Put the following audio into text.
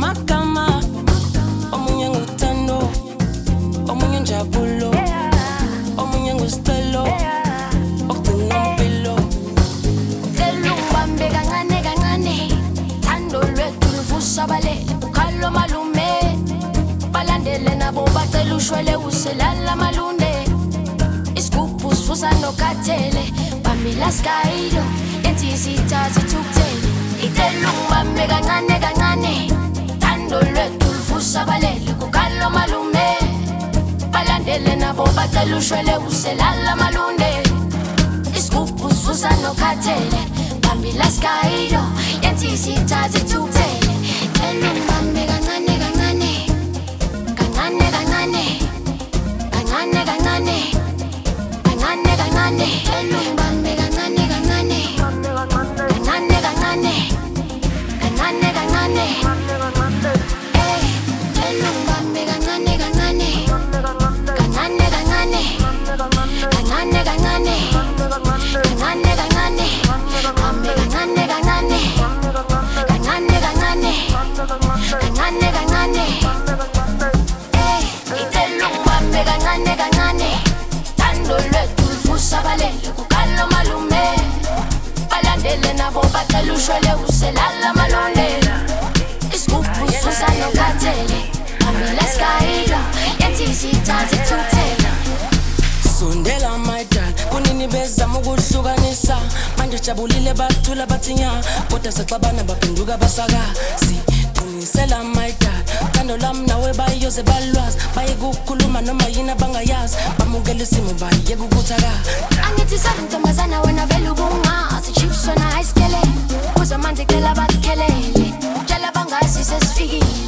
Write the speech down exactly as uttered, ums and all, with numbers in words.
magama, omunye nguthando, omunye njabulo, omunye ngustelo, okugcina impilo. Cela ungibambe kancane kancane, thando lwethu luvusabalele, ukhalo malume, balandele nabo bacela ushwele uselala malunde, isigubhu sivusa nokhathele, bambila skayilo, enthi sithathe thukuthele. Icela ungibambe kancane kancane, thando lwethu luvusabalele, ukhalo malume, balandele nabo bacela ushwele uselala malunde, isigubhu sivusa nokhathele, bambila skayilo, enthi sithathe thukuthele. Icela ungibambe kancane kancane, kancane kancane, kancane kancane, kancane kancane. Icela ungibambe kancane kancane, kancane kancane, kancane kancane. Eh, icela ungibambe kancane kancane, kancane kancane, kancane kancane, kancane kancane. Bambe kancane kancane, kancane kancane, kancane kancane. Eh, icela ungibambe kancane kancane, thando lwethu luvusabalele, ukhalo malume, balandele nabo bacela ushwele uselala malonde, isigubhu sivusa nokhathele, bambila skayilo, enthi sithathe thukuthele. Sondela my dad, kunini bezama ukuhlukanisa, manje jabulile bathula bathinya, kodwa sexabana baphenduka basakazi. Qinisela my dad, thando lami nawe bayoze balwazi, bayekukhuluma noma yini abangayazi, bamukela isimo bayeka ukuthaka. Angithi salintombazana wena vele ubungazi, chiefs wena ayisikele, uzamanzi cela bakhelele, ukutshela bangazi sesifikile.